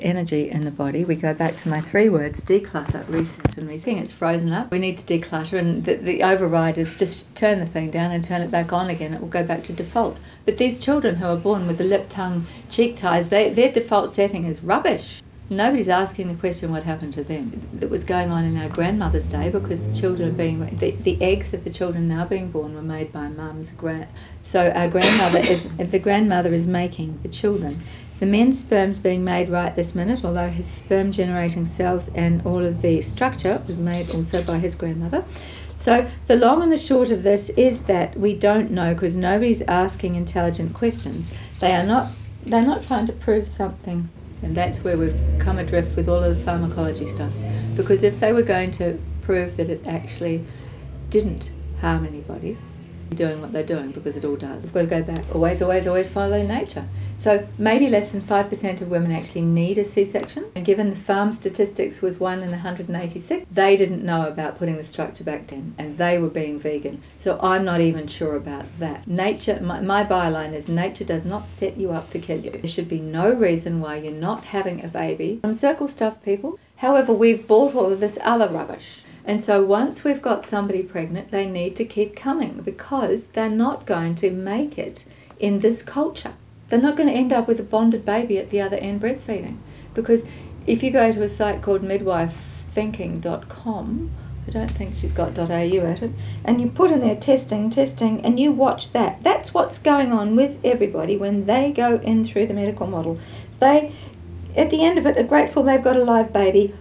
energy in the body. We go back to my 3 words: declutter, reset and reset. It's frozen up. We need to declutter, and the override is just turn the thing down and turn it back on again. It will go back to default. But these children who are born with the lip, tongue, cheek ties, their default setting is rubbish. Nobody's asking the question what happened to them. That was going on in our grandmother's day, because the children are being, the eggs of the children now being born were made by mums. So our grandmother is making the children. The men's sperm's being made right this minute, although his sperm generating cells and all of the structure was made also by his grandmother. So the long and the short of this is that we don't know, because nobody's asking intelligent questions. They're not trying to prove something. And that's where we've come adrift with all of the pharmacology stuff. Because if they were going to prove that it actually didn't harm anybody, doing what they're doing, because it all does. We've got to go back, always follow nature. So maybe less than 5% of women actually need a C-section. And given the farm statistics was 1 in 186, they didn't know about putting the structure back in, and they were being vegan. So I'm not even sure about that. Nature, my byline is, nature does not set you up to kill you. There should be no reason why you're not having a baby. Some circle stuff, people. However, we've bought all of this other rubbish. And so once we've got somebody pregnant, they need to keep coming, because they're not going to make it in this culture. They're not going to end up with a bonded baby at the other end breastfeeding. Because if you go to a site called midwifethinking.com, I don't think she's got .au at it, and you put in there testing, and you watch that. That's what's going on with everybody when they go in through the medical model. They, at the end of it, are grateful they've got a live baby.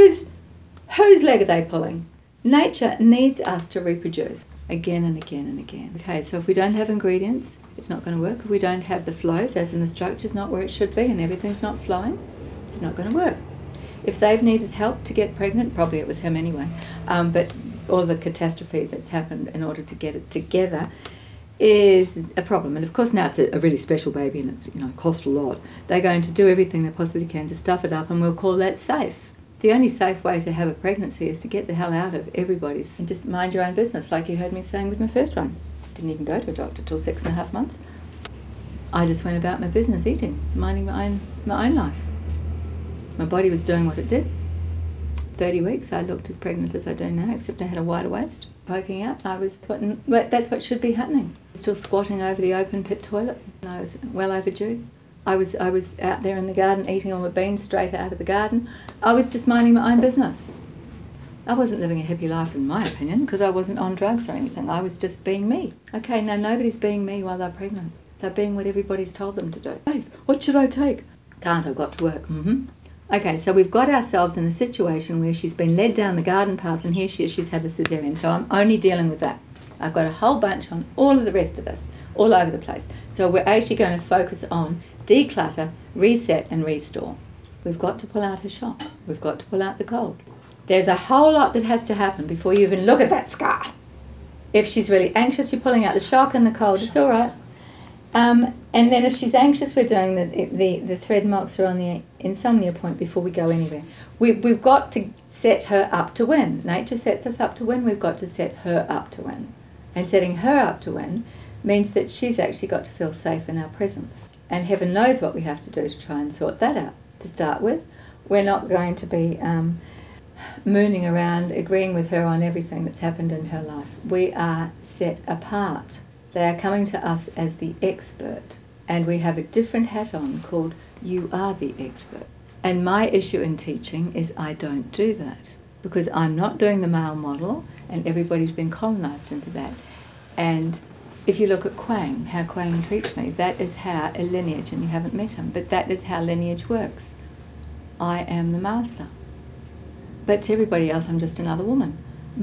Whose leg are they pulling? Nature needs us to reproduce again and again and again. Okay, so if we don't have ingredients, it's not going to work. If we don't have the flows, as in the structure's not where it should be and everything's not flowing, it's not going to work. If they've needed help to get pregnant, probably it was him anyway, but all the catastrophe that's happened in order to get it together is a problem. And of course now it's a really special baby, and it's, cost a lot. They're going to do everything they possibly can to stuff it up, and we'll call that safe. The only safe way to have a pregnancy is to get the hell out of everybody's and just mind your own business, like you heard me saying with my first one. Didn't even go to a doctor till 6.5 months. I just went about my business, eating, minding my own life. My body was doing what it did. 30 weeks, I looked as pregnant as I do now, except I had a wider waist poking out. That's what should be happening. Still squatting over the open pit toilet, and I was well overdue. I was out there in the garden eating all my beans straight out of the garden. I was just minding my own business. I wasn't living a hippie life, in my opinion, because I wasn't on drugs or anything. I was just being me. Okay, now nobody's being me while they're pregnant. They're being what everybody's told them to do. Hey, what should I take? Can't, I've got to work. Okay, so we've got ourselves in a situation where she's been led down the garden path, and here she is, she's had the cesarean. So I'm only dealing with that. I've got a whole bunch on all of the rest of this, all over the place. So we're actually going to focus on declutter, reset and restore. We've got to pull out her shock. We've got to pull out the cold. There's a whole lot that has to happen before you even look at that scar. If she's really anxious, you're pulling out the shock and the cold. It's all right. And then if she's anxious, we're doing the thread marks are on the insomnia point before we go anywhere. We've got to set her up to win. Nature sets us up to win. We've got to set her up to win. And setting her up to win means that she's actually got to feel safe in our presence. And heaven knows what we have to do to try and sort that out. To start with, we're not going to be mooning around agreeing with her on everything that's happened in her life. We are set apart. They are coming to us as the expert, and we have a different hat on called you are the expert. And my issue in teaching is I don't do that, because I'm not doing the male model, and everybody's been colonised into that. And if you look at Quang, how Quang treats me, that is how a lineage, and you haven't met him, but that is how lineage works. I am the master. But to everybody else, I'm just another woman.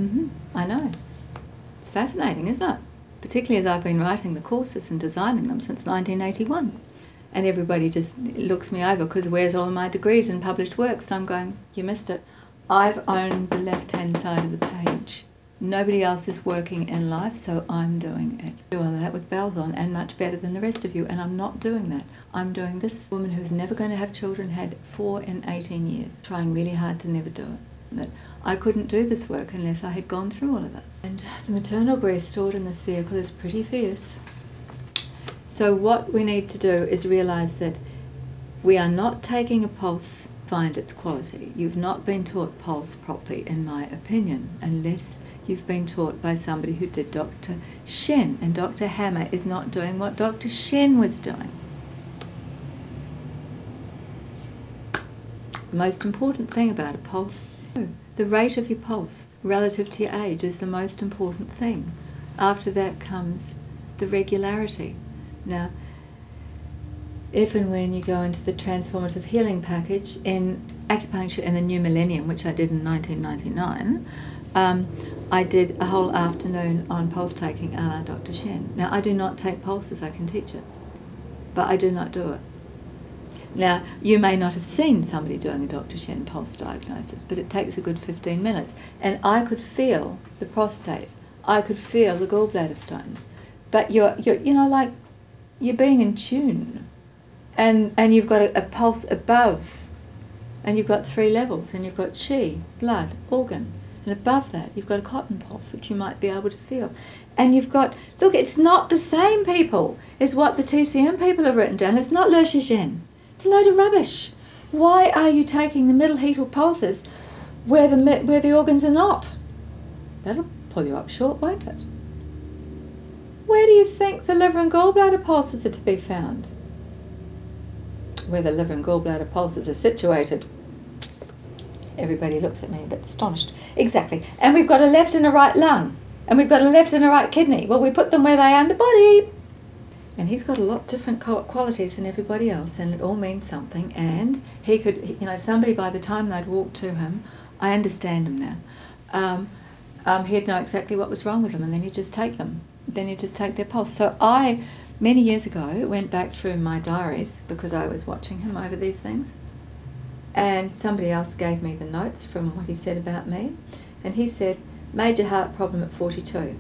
I know. It's fascinating, isn't it? Particularly as I've been writing the courses and designing them since 1981. And everybody just looks me over because where's all my degrees and published works? And I'm going, you missed it. I've owned the left-hand side of the page. Nobody else is working in life, so I'm doing it. I do all that with bells on and much better than the rest of you, and I'm not doing that. I'm doing this. Woman who's never going to have children, had 4 in 18 years, trying really hard to never do it. That I couldn't do this work unless I had gone through all of this. And the maternal breath stored in this vehicle is pretty fierce. So what we need to do is realise that We are not taking a pulse to find its quality. You've not been taught pulse properly, in my opinion, unless you've been taught by somebody who did Dr. Shen, and Dr. Hammer is not doing what Dr. Shen was doing. The most important thing about a pulse, the rate of your pulse relative to your age is the most important thing. After that comes the regularity. Now, if and when you go into the transformative healing package in acupuncture in the new millennium, which I did in 1999, I did a whole afternoon on pulse taking a la Dr. Shen. Now, I do not take pulses, I can teach it, but I do not do it. Now, you may not have seen somebody doing a Dr. Shen pulse diagnosis, but it takes a good 15 minutes. And I could feel the prostate. I could feel the gallbladder stones. But you're like you're being in tune. And you've got a pulse above. And you've got 3 levels. And you've got chi, blood, organ. And above that, you've got a cotton pulse, which you might be able to feel. And you've got, look, it's not the same, people, as what the TCM people have written down. It's not Le Shizhen. It's a load of rubbish. Why are you taking the middle heat or pulses where the organs are not? That'll pull you up short, won't it? Where do you think the liver and gallbladder pulses are to be found? Where the liver and gallbladder pulses are situated. Everybody looks at me a bit astonished. Exactly. And we've got a left and a right lung. And we've got a left and a right kidney. Well, we put them where they are in the body. And he's got a lot different qualities than everybody else, and it all means something. And he could, somebody by the time they'd walk to him, I understand him now, he'd know exactly what was wrong with them, and then he'd just take them. Then he'd just take their pulse. So I, many years ago, went back through my diaries because I was watching him over these things, and somebody else gave me the notes from what he said about me, and he said, major heart problem at 42.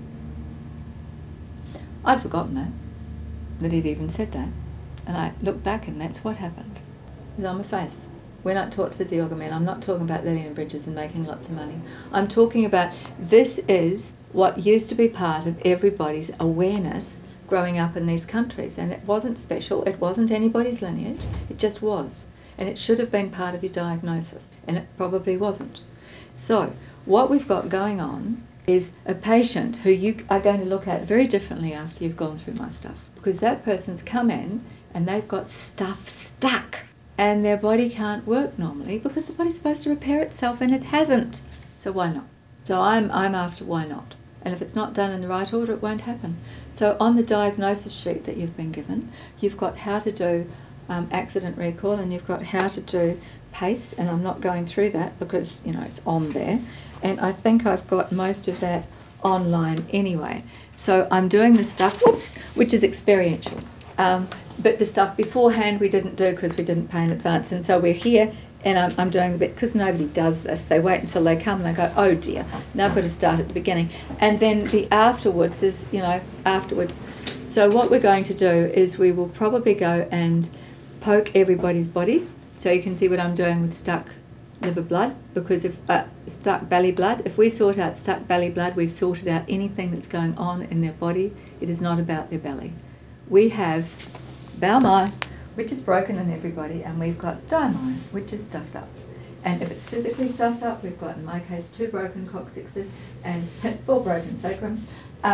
I'd forgotten that he'd even said that. And I looked back and that's what happened. It was on my face. We're not taught physiognomy, and I'm not talking about Lillian Bridges and making lots of money. I'm talking about this is what used to be part of everybody's awareness growing up in these countries. And it wasn't special, it wasn't anybody's lineage, it just was. And it should have been part of your diagnosis, and it probably wasn't. So, what we've got going on is a patient who you are going to look at very differently after you've gone through my stuff. Because that person's come in and they've got stuff stuck and their body can't work normally because the body's supposed to repair itself and it hasn't. So why not? So I'm after why not? And if it's not done in the right order, it won't happen. So on the diagnosis sheet that you've been given, you've got how to do accident recall, and you've got how to do PACE, and I'm not going through that because, it's on there. And I think I've got most of that online anyway. So I'm doing the stuff, which is experiential. But the stuff beforehand we didn't do because we didn't pay in advance. And so we're here, and I'm doing the bit, because nobody does this. They wait until they come and they go, oh dear, now I've got to start at the beginning. And then the afterwards is, afterwards. So what we're going to do is we will probably go and poke everybody's body. So you can see what I'm doing with stuck liver blood, because if stuck belly blood, if we sort out stuck belly blood, we've sorted out anything that's going on in their body. It is not about their belly. We have Bao Mai, which is broken in everybody, and we've got Dai Mai, which is stuffed up. And if it's physically stuffed up, we've got, in my case, 2 broken coccyxes and 4 broken sacrums.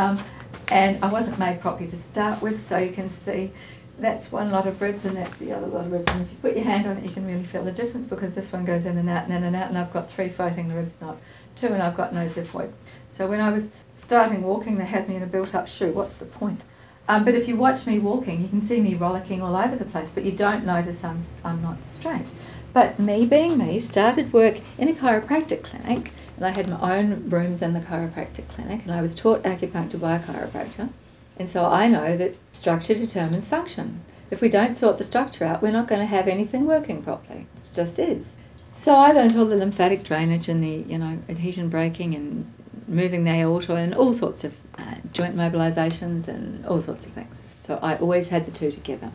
And I wasn't made properly to start with, so you can see that's one lot of ribs and that's the other lot of ribs. And if you put your hand on it, you can really feel the difference, because this one goes in and out and in and out, and I've got 3 floating ribs, not 2, and I've got no xiphoid. So when I was starting walking, they had me in a built-up shoe. What's the point? But if you watch me walking, you can see me rollicking all over the place, but you don't notice I'm not straight. But me being me, started work in a chiropractic clinic, and I had my own rooms in the chiropractic clinic, and I was taught acupuncture by a chiropractor. And so I know that structure determines function. If we don't sort the structure out, we're not going to have anything working properly. It just is. So I learned all the lymphatic drainage and the, adhesion breaking and moving the aorta and all sorts of joint mobilisations and all sorts of things. So I always had the two together.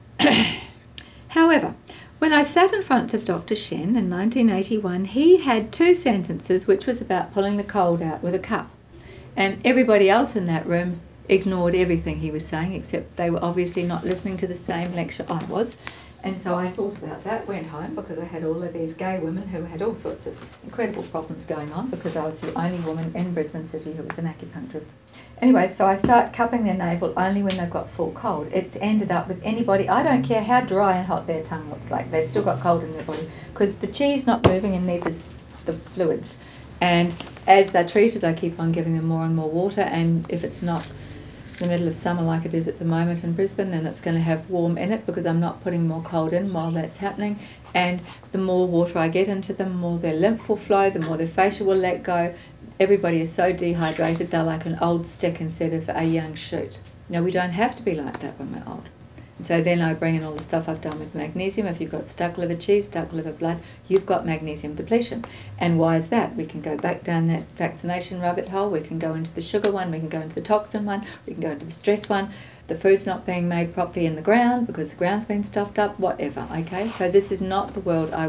However, when I sat in front of Dr. Shen in 1981, he had 2 sentences which was about pulling the cold out with a cup. And everybody else in that room ignored everything he was saying, except they were obviously not listening to the same lecture I was. And so I thought about that, went home, because I had all of these gay women who had all sorts of incredible problems going on, because I was the only woman in Brisbane City who was an acupuncturist. Anyway, so I start cupping their navel only when they've got full cold. It's ended up with anybody, I don't care how dry and hot their tongue looks like, they've still got cold in their body, because the chi's not moving and neither's the fluids. And as they're treated, I keep on giving them more and more water, and if it's not the middle of summer like it is at the moment in Brisbane, then it's going to have warm in it, because I'm not putting more cold in while that's happening. And the more water I get into them, the more their lymph will flow, the more their fascia will let go. Everybody is so dehydrated, they're like an old stick instead of a young shoot. Now, we don't have to be like that when we're old. And so then I bring in all the stuff I've done with magnesium. If you've got stuck liver cheese, stuck liver blood, you've got magnesium depletion. And why is that? We can go back down that vaccination rabbit hole. We can go into the sugar one. We can go into the toxin one. We can go into the stress one. The food's not being made properly in the ground because the ground's been stuffed up, whatever, okay? So this is not the world I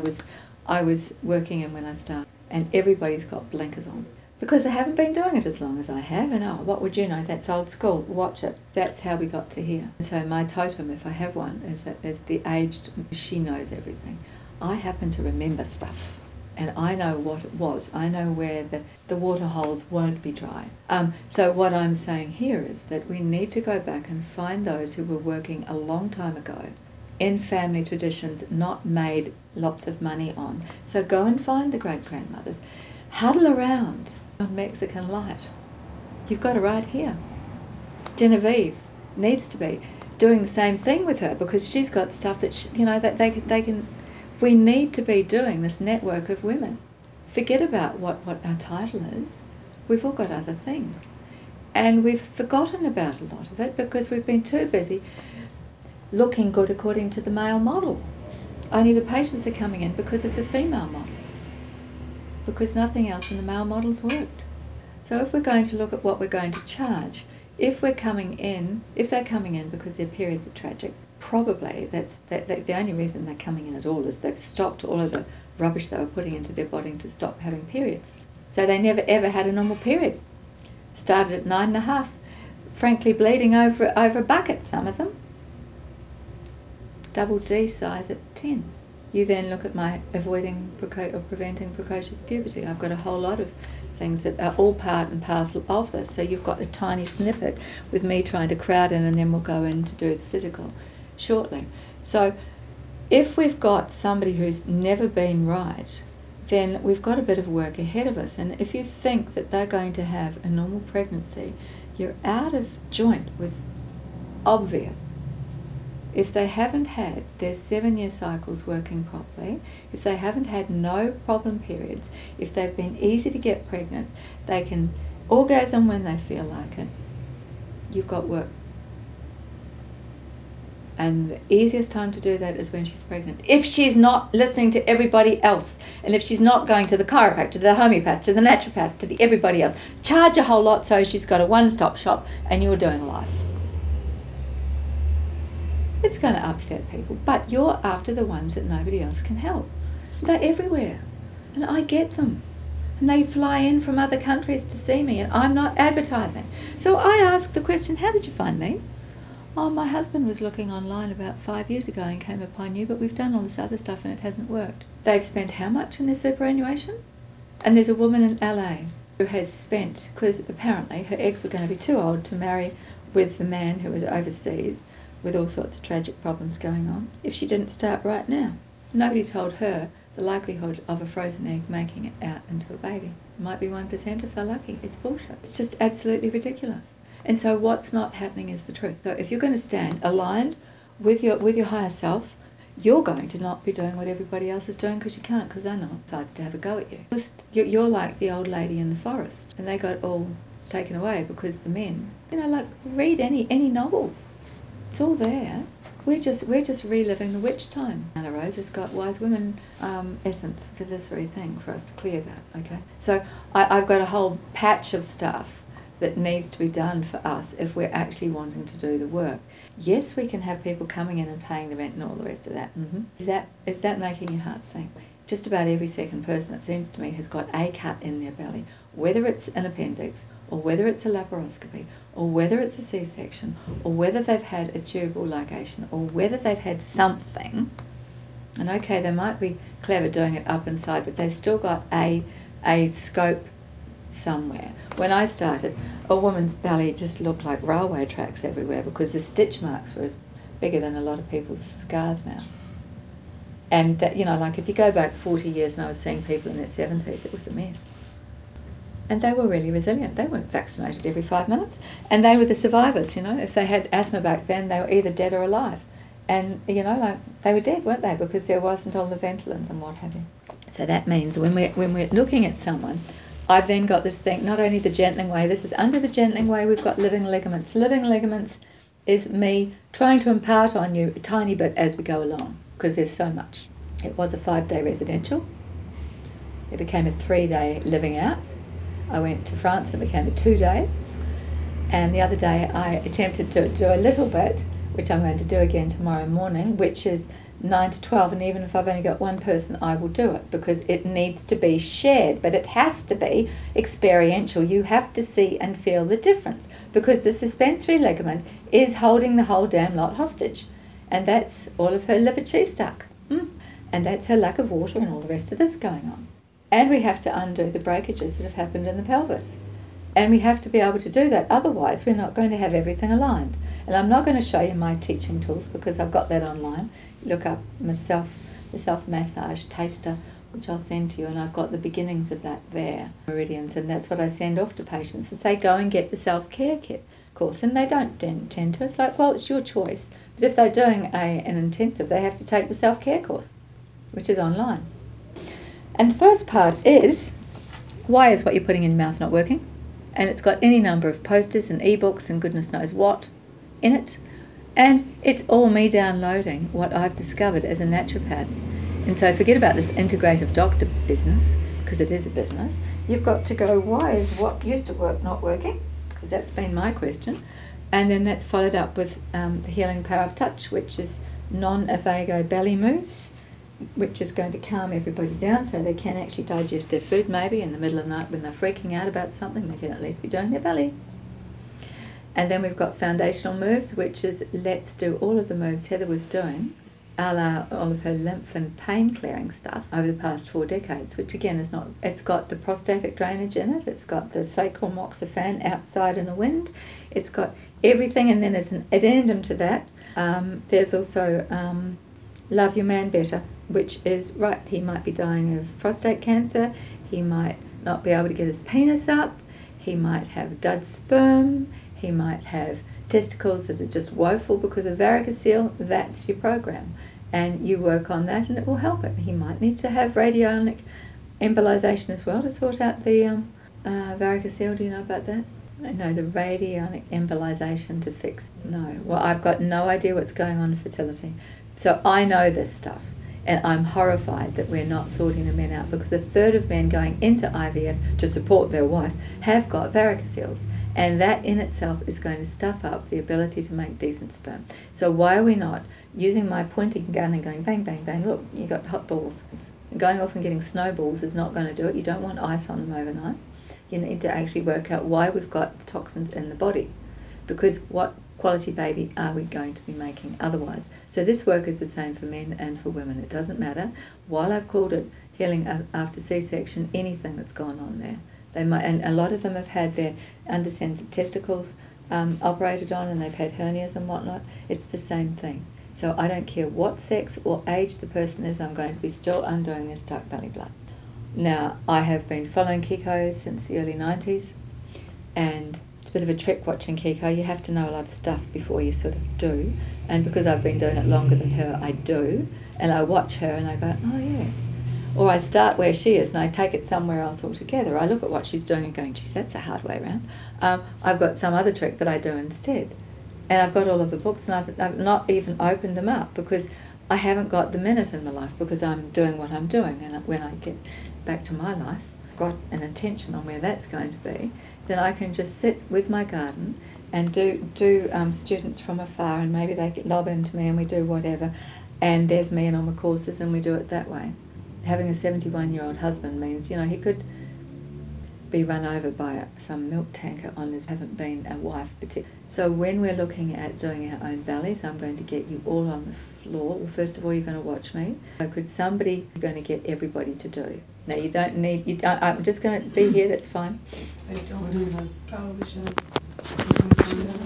was working in when I started. And everybody's got blinkers on, because I haven't been doing it as long as I have, and oh, what would you know, that's old school, watch it. That's how we got to here. So my totem, if I have one, is the aged, she knows everything. I happen to remember stuff, and I know what it was. I know where the water holes won't be dry. So what I'm saying here is that we need to go back and find those who were working a long time ago in family traditions, not made lots of money on. So go and find the great-grandmothers. Huddle around on Mexican Light. You've got it right here. Genevieve needs to be doing the same thing with her, because she's got stuff that that they can. We need to be doing this network of women. Forget about what our title is. We've all got other things, and we've forgotten about a lot of it because we've been too busy looking good according to the male model. Only the patients are coming in because of the female model, because nothing else in the male model's worked. So if we're going to look at what we're going to charge, if they're coming in because their periods are tragic, probably the only reason they're coming in at all is they've stopped all of the rubbish they were putting into their body to stop having periods. So they never ever had a normal period. Started at 9.5, frankly bleeding over a bucket, some of them. Double D size at 10. You then look at my avoiding or preventing precocious puberty. I've got a whole lot of things that are all part and parcel of this. So you've got a tiny snippet with me trying to crowd in, and then we'll go in to do the physical shortly. So if we've got somebody who's never been right, then we've got a bit of work ahead of us. And if you think that they're going to have a normal pregnancy, you're out of joint with obvious. If they haven't had their 7-year cycles working properly, if they haven't had no problem periods, if they've been easy to get pregnant, they can orgasm when they feel like it, you've got work. And the easiest time to do that is when she's pregnant. If she's not listening to everybody else, and if she's not going to the chiropractor, to the homeopath, to the naturopath, to the everybody else, charge a whole lot so she's got a one-stop shop and you're doing life. It's going to upset people, but you're after the ones that nobody else can help. They're everywhere, and I get them. And they fly in from other countries to see me, and I'm not advertising. So I ask the question, how did you find me? Oh, my husband was looking online about 5 years ago and came upon you, but we've done all this other stuff and it hasn't worked. They've spent how much on their superannuation? And there's a woman in LA who has spent, because apparently her eggs were going to be too old to marry with the man who was overseas, with all sorts of tragic problems going on, if she didn't start right now. Nobody told her the likelihood of a frozen egg making it out into a baby. It might be 1% if they're lucky. It's bullshit. It's just absolutely ridiculous. And so what's not happening is the truth. So if you're going to stand aligned with your higher self, you're going to not be doing what everybody else is doing because you can't, because they're not decides to have a go at you. You're like the old lady in the forest, and they got all taken away because the men, like read any novels. It's all there. We're just reliving the witch time. Anna Rose has got Wise Women essence for this very thing for us to clear that, okay? So I've got a whole patch of stuff that needs to be done for us if we're actually wanting to do the work. Yes, we can have people coming in and paying the rent and all the rest of that. Is that making your heart sink? Just about every second person, it seems to me, has got a cut in their belly whether it's an appendix, or whether it's a laparoscopy, or whether it's a C-section, or whether they've had a tubal ligation, or whether they've had something, and okay, they might be clever doing it up inside, but they've still got a scope somewhere. When I started, a woman's belly just looked like railway tracks everywhere because the stitch marks were as bigger than a lot of people's scars now. And that, like if you go back 40 years and I was seeing people in their 70s, it was a mess. And they were really resilient. They weren't vaccinated every 5 minutes. And they were the survivors, If they had asthma back then, they were either dead or alive. And, they were dead, weren't they? Because there wasn't all the Ventolins and what have you. So that means when we're looking at someone, I've then got this thing, not only the gentling way, this is under the gentling way, we've got living ligaments. Living ligaments is me trying to impart on you a tiny bit as we go along, because there's so much. It was a 5-day residential. It became a 3-day living out. I went to France and it became a 2-day. And the other day I attempted to do a little bit, which I'm going to do again tomorrow morning, which is 9 to 12, and even if I've only got one person, I will do it because it needs to be shared, but it has to be experiential. You have to see and feel the difference because the suspensory ligament is holding the whole damn lot hostage, and that's all of her liver cheese stuck, and that's her lack of water and all the rest of this going on. And we have to undo the breakages that have happened in the pelvis. And we have to be able to do that, otherwise we're not going to have everything aligned. And I'm not going to show you my teaching tools because I've got that online. Look up the self-massage taster, which I'll send to you, and I've got the beginnings of that there, meridians, and that's what I send off to patients and say, go and get the self-care kit course. And they don't tend to. It's like, well, it's your choice. But if they're doing an intensive, they have to take the self-care course, which is online. And the first part is, why is what you're putting in your mouth not working? And it's got any number of posters and ebooks and goodness knows what in it. And it's all me downloading what I've discovered as a naturopath. And so forget about this integrative doctor business, because it is a business. You've got to go, why is what used to work not working? Because that's been my question. And then that's followed up with the Healing Power of Touch, which is non-avago belly moves, which is going to calm everybody down so they can actually digest their food maybe in the middle of the night when they're freaking out about something. They can at least be doing their belly. And then we've got foundational moves, which is let's do all of the moves Heather was doing, a la all of her lymph and pain clearing stuff over the past 4 decades, which again is not, it's got the prostatic drainage in it, it's got the sacral moxifan outside in the wind, it's got everything, and then there's an addendum to that. There's also Love Your Man Better, which is, right, he might be dying of prostate cancer, he might not be able to get his penis up, he might have dud sperm, he might have testicles that are just woeful because of varicocele. That's your program. And you work on that and it will help it. He might need to have radionic embolization as well to sort out the varicocele. Do you know about that? No, the radionic embolization to fix. No. Well, I've got no idea what's going on in fertility. So I know this stuff. And I'm horrified that we're not sorting the men out, because 1/3 of men going into IVF to support their wife have got varicoceles. And that in itself is going to stuff up the ability to make decent sperm. So why are we not using my pointing gun and going bang, bang, bang, look, you got hot balls. Going off and getting snowballs is not going to do it. You don't want ice on them overnight. You need to actually work out why we've got the toxins in the body. Because what quality baby are we going to be making otherwise? So this work is the same for men and for women. It doesn't matter. While I've called it healing after C-section, anything that's gone on there. They might, and a lot of them have had their undescended testicles operated on, and they've had hernias and whatnot. It's the same thing. So I don't care what sex or age the person is, I'm going to be still undoing their stuck belly blood. Now, I have been following Kiko since the early 90s, and it's a bit of a trick watching Kiko. You have to know a lot of stuff before you sort of do. And because I've been doing it longer than her, I do. And I watch her and I go, oh yeah. Or I start where she is and I take it somewhere else altogether. I look at what she's doing and going, geez, that's a hard way around. I've got some other trick that I do instead. And I've got all of the books, and I've not even opened them up because I haven't got the minute in my life, because I'm doing what I'm doing. And when I get back to my life, got an intention on where that's going to be, then I can just sit with my garden and do students from afar, and maybe they lob into me and we do whatever, and there's me and all my courses, and we do it that way. Having a 71-year-old husband means, he could be run over by some milk tanker on this, haven't been a wife particularly. So when we're looking at doing our own bellies, I'm going to get you all on the floor. Well, first of all, you're going to watch me. So could somebody, you're going to get everybody to do. Now you don't need, you don't, I'm just going to be here, that's fine. They don't have a coalition.